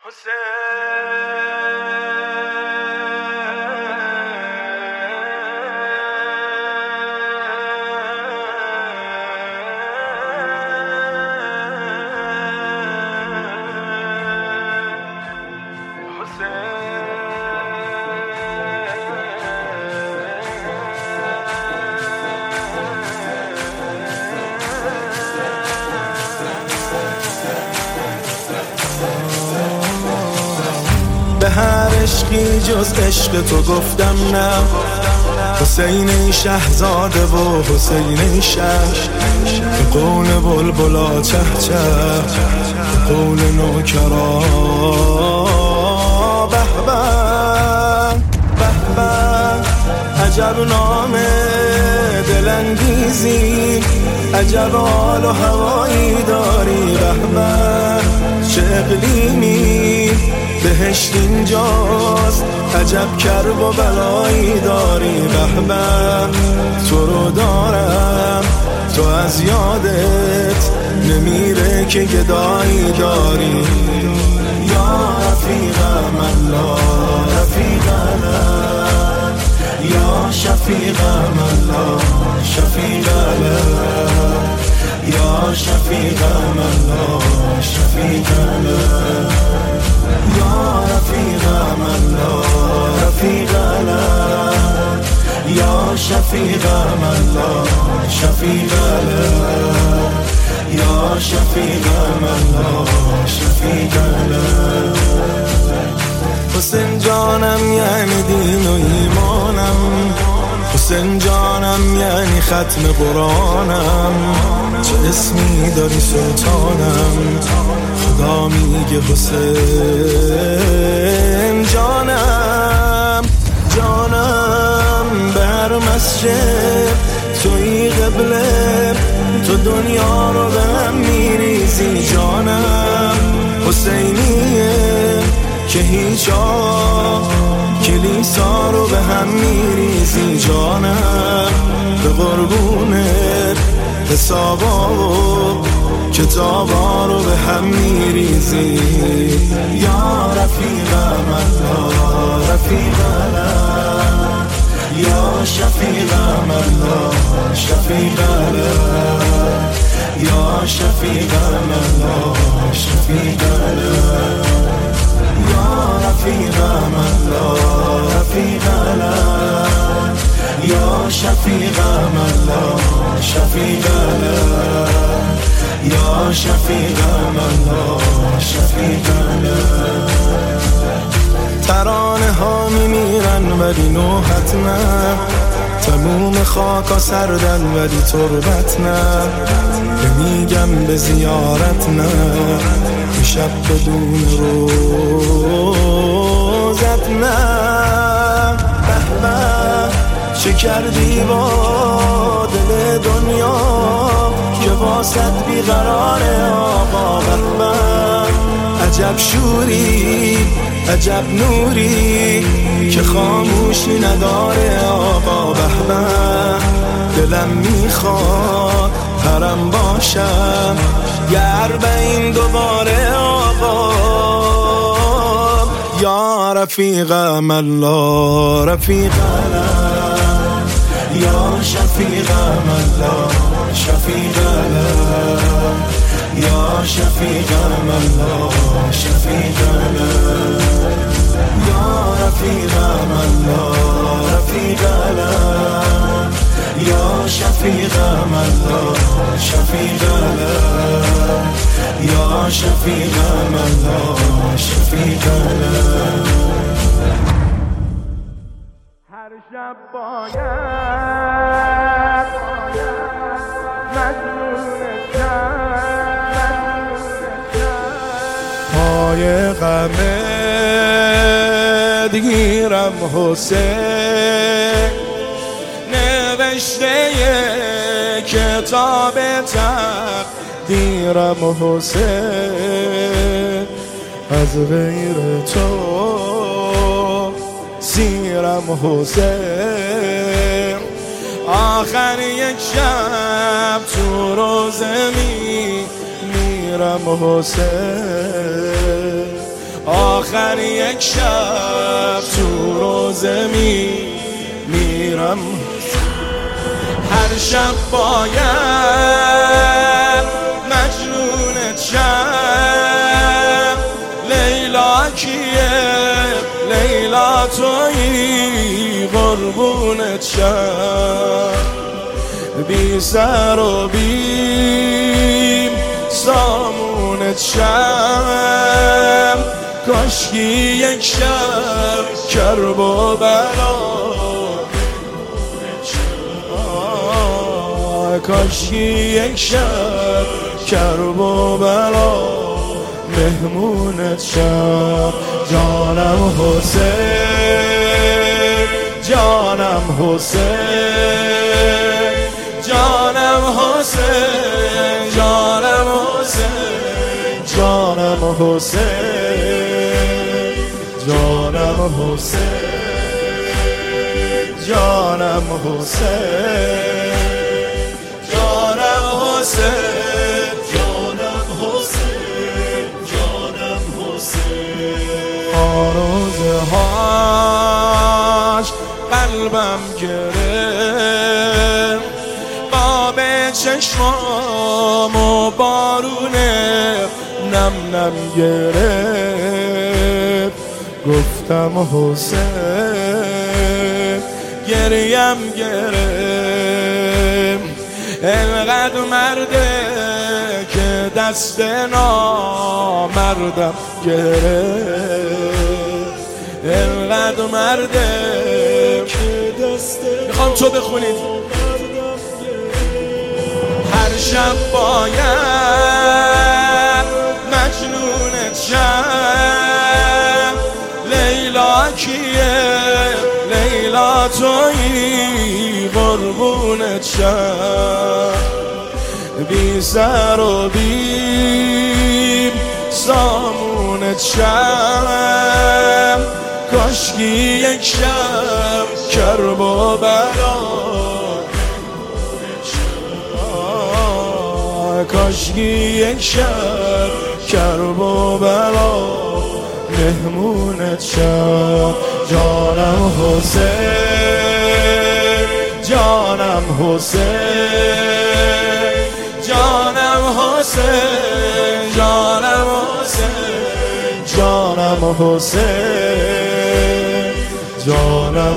به هر عشقی جز عشق تو گفتم نه، حسین شهزاده و حسین شهر، به قول بلبلا چه چه، به قول نوکرا به به به به. عجب نام دلانگیزی، عجب حال و هوایی داری، به به چه اقلیمی، بهشت اینجاست، عجب کرب و بلایی داری، به به تو رو دارم، تو از یادت نمیره که گدایی داری. یا رفیقم الله رفیقم، یا شفیقم الله شفیقم، یا شفیقم الله شفیقم، یا رفیقم الله رفیقم، یا شفیقم الله شفیقم، یا شفیقم الله شفیقم. حسین جانم یعنی دین و ایمانم، حسین جانم یعنی ختم قرآنم، چه اسمی داری سلطانم، خدا میگه حسین جانم جانم. به هر مسجد توی قبله، تو دنیا رو به هم میریزی جانم، حسینیه که هیچ کلیسا رو به هم میریزی جانم، به قربونت حسابا و کتابا رو به هم میریزی. یا رفیقم الله رفیقم، یا شفیقم الله شفیقم، یا شفیقم الله شفیقم، یا رفیقم الله رفیقم، یا شفیقم الله شفیقم، یا شفیقم الله شفیقم. ترانه ها میمیرن ولی نوحت نه، تموم خاکا سردن ولی تربت نه، نمیگم به زیارت نه، شب بدون روزت نه. به به چه کردی با دل دنیا که واسط بیقراره آقا، به به عجب شوری عجب نوری که خاموشی نداره آقا، به به دلم میخواد حرم باشم گر به این دوباره آقا. یا رفیقم الله رفیقم، یا شفیقم الله شفیقم، یا شفیقم الله شفیقم، یا رفیقم الله رفیقم، یا شفیقم الله شفیقم، یا شفیقم الله شفیقم. هر شب باید مجنون پای غمت گیرم حسین، نوشته کتاب تقدیرم حسین، از غیر تو سیرم حسین. آخر یک شب تو روزه میرم حسین، آخر یک شب تو روزه میرم، هر شب باید مجنونت شم. لیلا کیه؟ لیلا تویی، قربونت شم. بی سر و بی سامونت شم. کاشکی یک شب کرب و بلا، کاشکی یک شب کرب و بلا مهمونت شم. جانم حسین، جانم حسین، جانم حسین، جانم حسین، جانم حسین، جانم حسین، جانم حسین، جانم حسین، جانم حسین، جانم حسین. آرزه هاش قلبم گرفت، باب چشمام و بارونه نم نم گرفت. گفتم حسین، گریم گرفت. انقدر مرده که دست نامردم گرفت. انقدر مرده که دست، میخوام تو بخونید. هر شب باید مجنونت شم. لیلا کیه؟ لیلا تویی، قربونت شم. بی سر و بی سامونت شم. کاشکی یک شب کرب و بلا، کاشکی یک شب کرب و بلا مهمونت شم. جانم حسین، جانم حسین، جانم حسین، جانم حسین، جانم حسین، جانم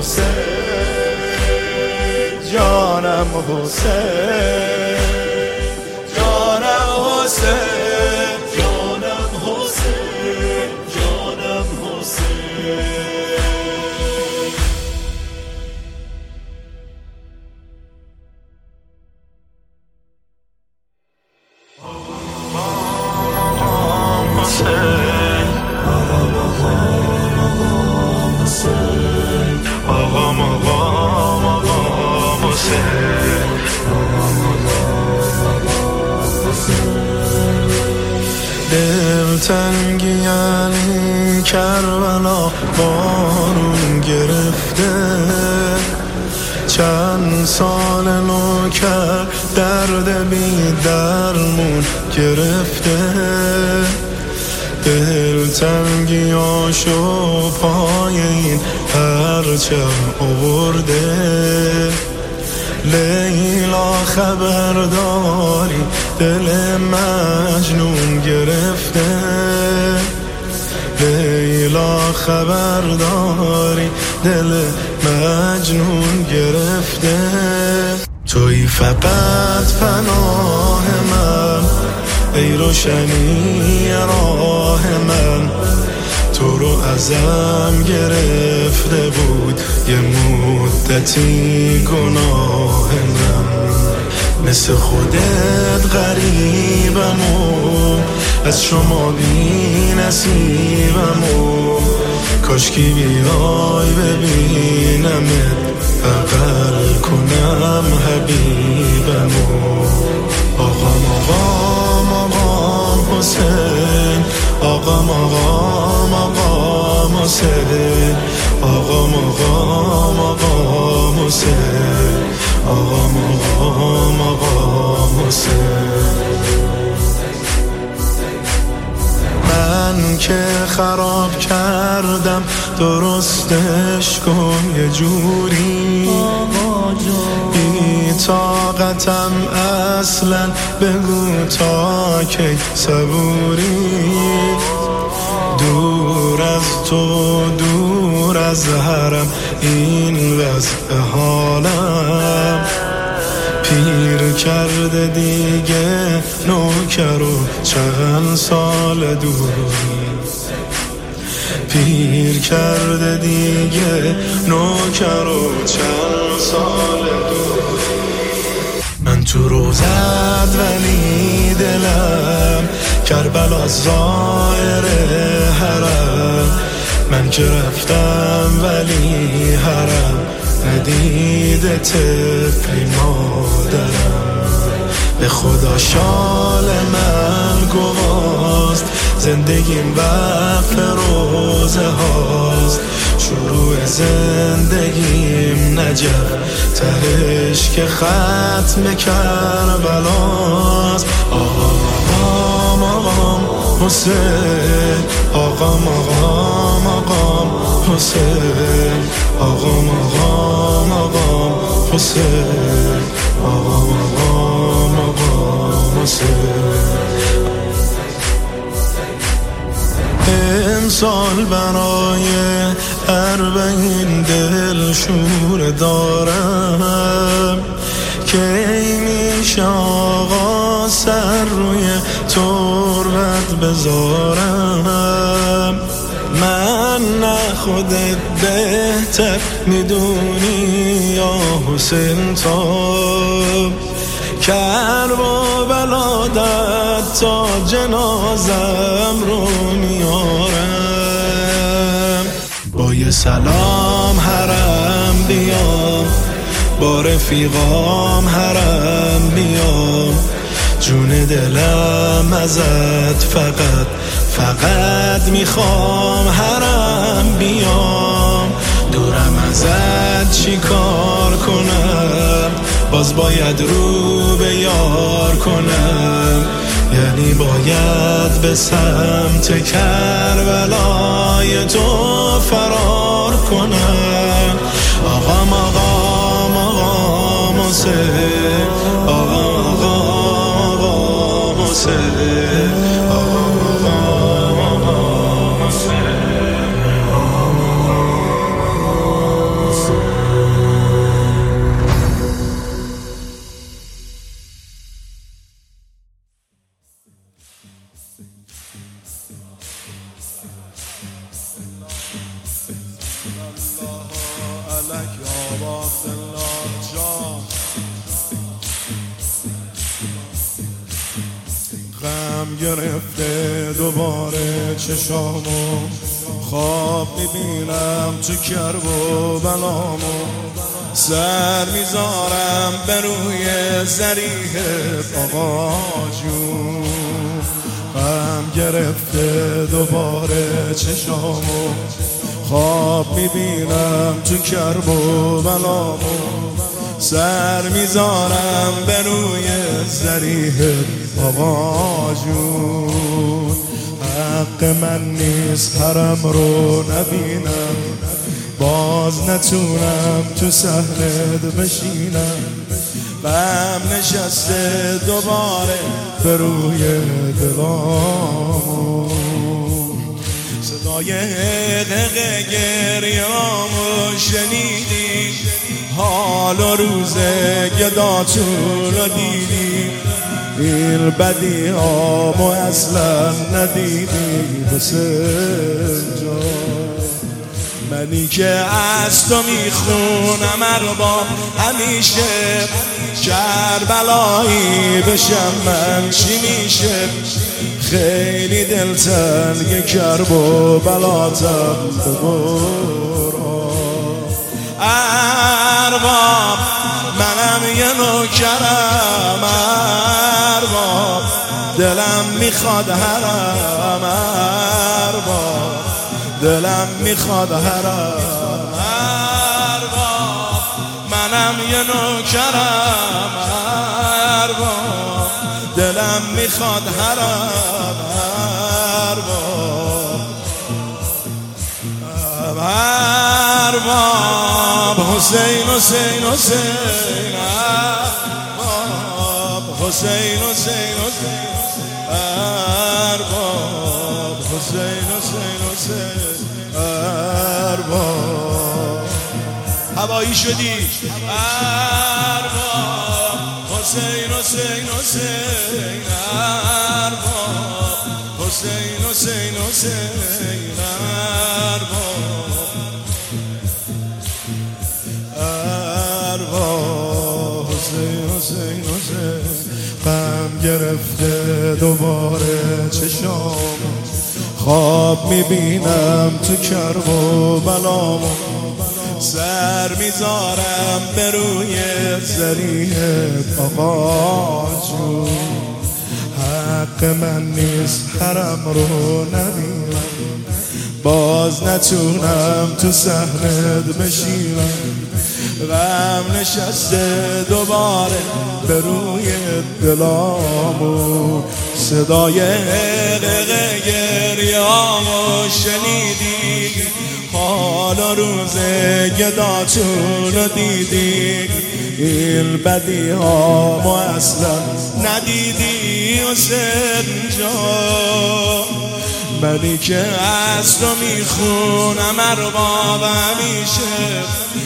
حسین، جانم حسین، جانم حسین، جانم حسین، جانم حسین. دلتنگی یعنی کربلا بارون گرفته، چند سال نوکر درد بی درمون گرفته. دلتنگی آشو پای این پرچم آورده. لیلا خبرداری دل مجنون گرفته. لیلا خبرداری دل مجنون گرفته. توی فقط پناه من، ای روشنی راه من. تو رو ازم گرفته بود یه مدتی گناه من. مثل خودت غریبم و از شما بی نصیبم و کاشکی بیای ببینمت بغل کنم حبیبم و آقام آقام آقام حسین، آقام آقام آقام حسین، آقام آقام آقام حسین، آقام آقام آقام حسین. من من که خراب کردم درستش کن یه جوری. بی طاقتم اصلا بگو تا کی صبوری. دور از تو دور از حرم این وضع حالم. پیر کرده دیگه نوکر و چند سال دوری. پیر کرده دیگه نوکر و چند سال دوری. من تو روزت ولی دلم کربلا ظاهر حرم. من که رفتم ولی حرم ندیده طفلی مادرم. به خدا شال من گواست زندگیم وقت روزه هاست. شروع زندگیم نجف تهش که ختم کربلاست. آقام آقام حسین آقام آقام آقام حسین آقام آقام آقام حسین آقام آقام آقام حسین. امسال برای اربعین دل شور دارم. کی میشه آقا سر روی تربت بذارم. من نه خودت بهتر میدونی یا حسین تو. کربلا داد تا جنازم رو میارم. با یه سلام حرم بیام با رفیقام حرم بیام. جون دلم ازت فقط میخوام حرم بیام. دورم ازت چی کار کنم باز باید رو به یار کنم. یعنی باید به سمت کربلای تو فرار کنم. آقام آقام آقام حسین آقام آقام آقام حسین آقام آقام آقام حسین. غم گرفته دوباره چشامو. خواب میبینم تو کرب و بلامو. سر میذارم به روی ذریح آقا جون. غم گرفته دوباره چشامو. خواب میبینم تو کرب و بلامو. سر میذارم به روی ذریح آقا جون. حق من نیست حرم رو نبینم. باز نتونم تو صحنت بشینم. غم نشسته دوباره به روی دلامو. صدای دقه گریامو شنیدی. حال و روز گداتون رو دیدی. این بدی هامو اصلا ندیدی حسین جان. منی که از تو میخونم ارباب همیشه. کربلایی بشم من چی میشه. خیلی دلتنگ کرب و بلاتم ببرم. ارباب منم یه نوکرم. ارباب دلم میخواد حرم. ارباب دلم میخواد حرم. ارباب منم یه نوکرم. ارباب دلم میخواد حرم. ارباب حسین حسین حسین ارباب حسین حسین حسین ارباب حسین حسین حسین ارباب هوایی شدی ارباب حسین حسین حسین ارباب حسین حسین حسین ارباب حسین حسین حسین غم گرفته دوباره چشام خواب میبینم تو کرب و بلامو سر میذارم به روی ذریعت آقا جون حق من نیست حرم رو نبینم باز نتونم تو صحنت بشینم غم نشسته دوباره به روی دلامو صدای غرق گریامو شنیدی حال و روز گداتون رو دیدی این بدی هامو اصلا ندیدی حسین جان منی که از تو میخونم ارباب همیشه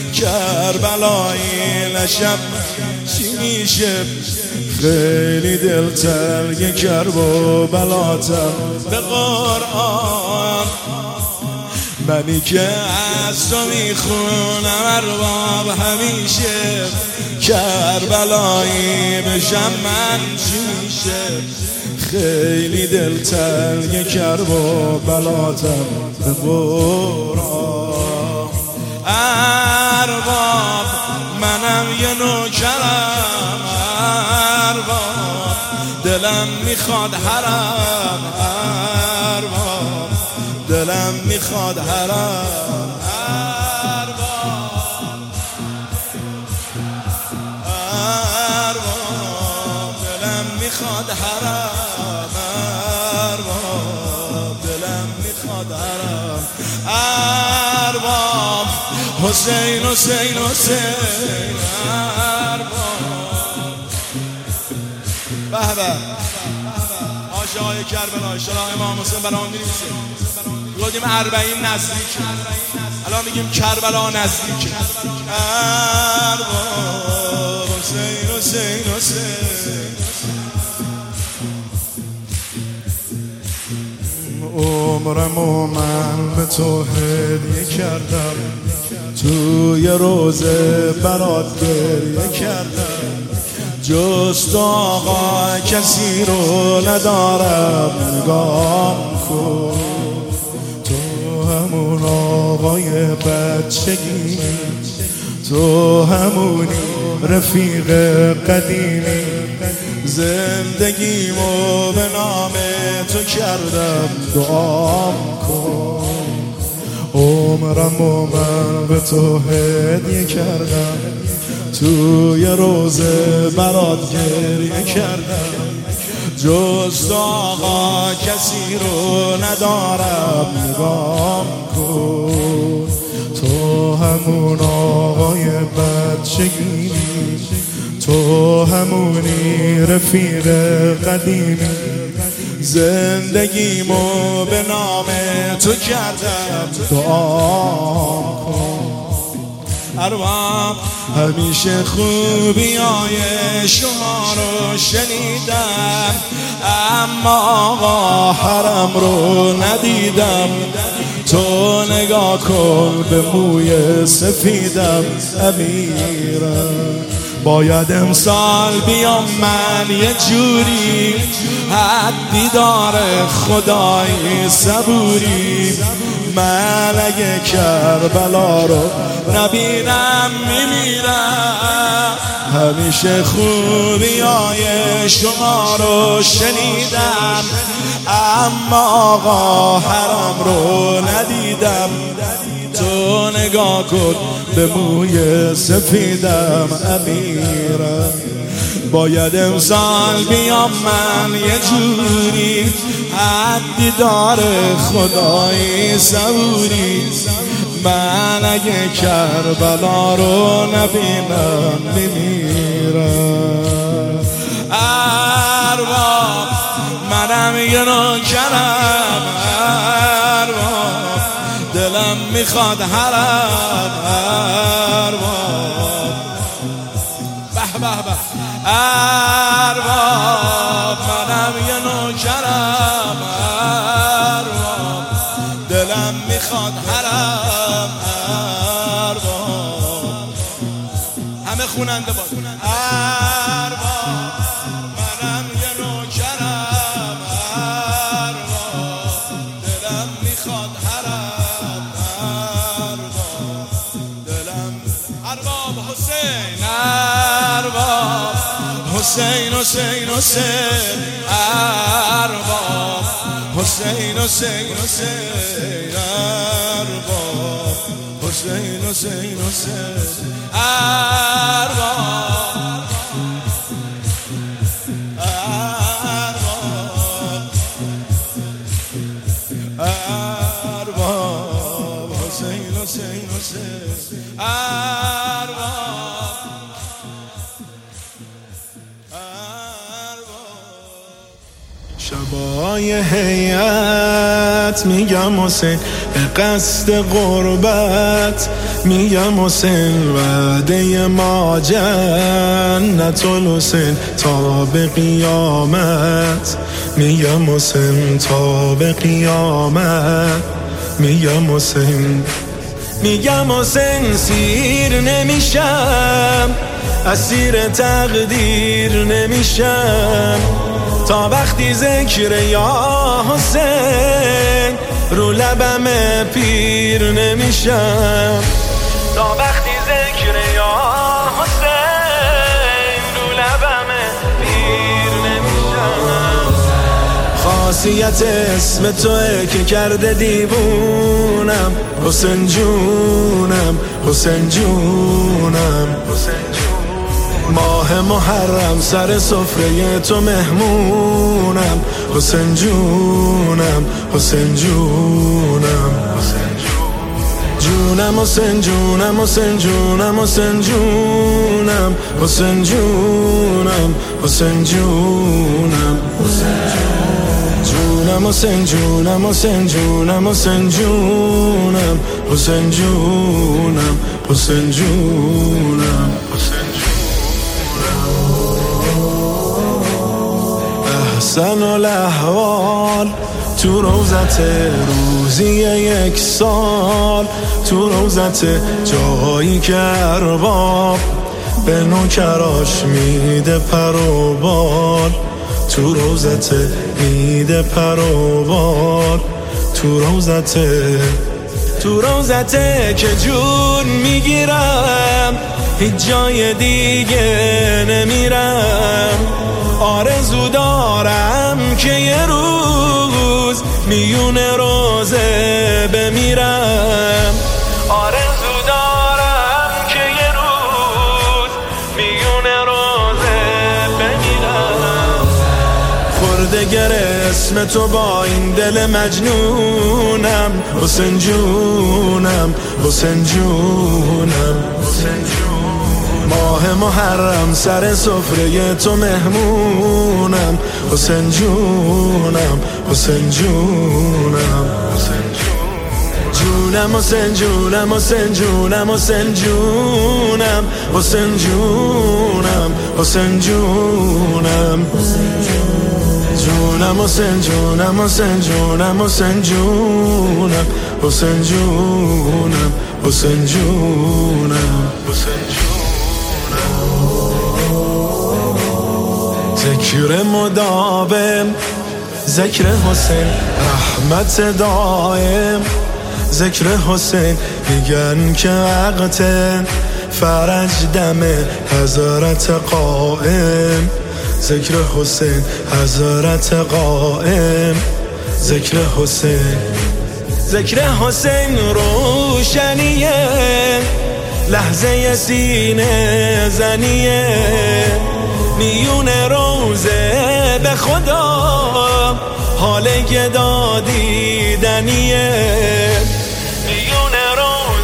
کربلایی نشم چی میشه خیلی دلتنگ کرب و بلاتم به قرآن منی که از تو میخونم ارباب همیشه کربلایی بشم من چی میشه خیلی دلتنگ کرب و بلاتم به قرآن ارباب منم یه نوکرم ارباب دلم میخواد حرم ارباب دلم میخواد حرم ارباب دلم میخواد حرم ارباب دلم میخواد حرم ارباب حسین حسین حسین ارباب به به آشای کربلا اشتراح امام حسین برام می‌نویسیم گفتیم 40 نزدیک الان میگیم کربلا نزدیک ارباب حسین حسین حسین عمرمو من به تو هدیه کردم توی روزه برات گریه کردم جز تو آقا کسی رو ندارم نگام کن تو همون آقای بچگی تو همونی رفیق قدیمی زندگیمو به نام تو کردم دعام کن عمرمو من به تو هدیه کردم توی روزه برات گریه کردم جز تو آقا کسی رو ندارم نگام کن تو همون آقای بچگی تو همونی رفیق قدیمی زندگیمو به نام تو کردم دعام کن ارباب همیشه خوبیای شما رو شنیدم اما آقا حرم رو ندیدم تو نگاه کن به موی سفیدم امیرم باید امسال بیام من یه جوری حدی داره خدای صبوری من اگه کربلا رو نبینم میمیرم همیشه خوبیای شما رو شنیدم اما آقا حرم رو ندیدم تو نگاه کن به موی سفیدم امیرم باید امسال بیام من یه جوری حدی داره خدای صبوری من اگه کربلا رو نبینم میمیرم. ارباب منم یه نوکرم، ارباب دلم میخواد حرم، ارباب به به به، ارباب منم یه نوکرم، ارباب دلم میخواد حرم، ارباب همه خوننده باز، ارباب منم یه نوکرم، ارباب دلم میخواد حرم، ارباب دلم، ارباب حسین، ارباب حسین حسین حسین، ارباب حسین حسین حسین، ارباب حسین حسین حسین، ارباب ارباب حسین حسین حسین، ارباب شبای هیئت میگم حسین به قصد قربت، میگم حسین وعده ما جنت الحسین تا به قیامت، میگم حسین تا به قیامت، میگم حسین، میگم حسین سیر نمیشم، اسیر تقدیر نمیشم، تا وقتی ذکر یا حسین رو لبم پیر نمیشم، تا وقتی ذکر یا حسین رو لبم پیر نمیشم. خاصیت اسم توئه که کرده دیوونم، حسین جونم حسین جونم، ماه محرم سر سفره تو مهمونم، حسین جونم حسین جونم، جونم حسین جونم حسین جونم حسین جونم، حسین جونم حسین جونم، جونم حسین جونم حسین جونم حسین جونم، حسین جونم حسین جونم، احسن الاحوال تو روزت روزی یک سال، تو روزت جایی که ارباب به نوکراش میده پر و بال، تو روزت میده پر و بال، تو روزت، تو روزته که جون میگیرم هیچ جای دیگه نمیرم، آرزو دارم که یه روز میون روزه بمیرم، آرزو دارم که یه روز میون روزه بمیرم. خورده گر اسم تو با این دل مجنونم، حسین جونم حسین جونم، ماه محرم سر سفره تو مهمونم، حسین جونم حسین جونم، جونم حسین جونم حسین جونم حسین جونم، حسین جونم حسین جونم، جونم حسین جونم حسین جونم حسین جونم، حسین جونم حسین جونم، ذکر مداوم ذکر حسین رحمت دائم، ذکر حسین میگن که وقت فرج دم حضرت قائم، ذکر حسین حضرت قائم، ذکر حسین، ذکر حسین روشنیه لحظه سینه زنیه، میون روزه به خدا حال گدا دیدنیه، میون روزه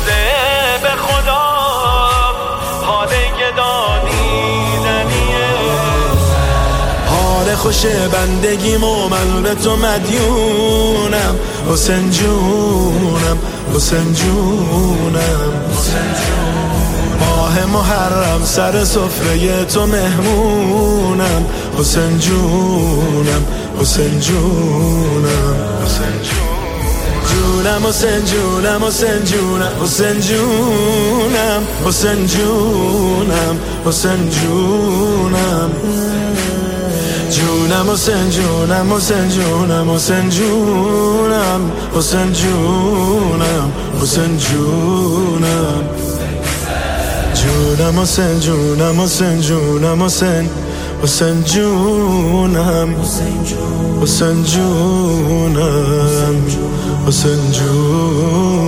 خوشه بندگیم و من به تو مدیونم حسین جونم حسین جونم ماه محرم سر سفره تو مهمونم حسین جونم حسین جونم جونم حسین جونم حسین جونم حسین جونم حسین جونم حسین جونم جونم حسین جونم حسین جونم حسین جونم حسین جونم حسین جونم جونم حسین جونم حسین جونم حسین حسین جونم حسین جونم حسین جونم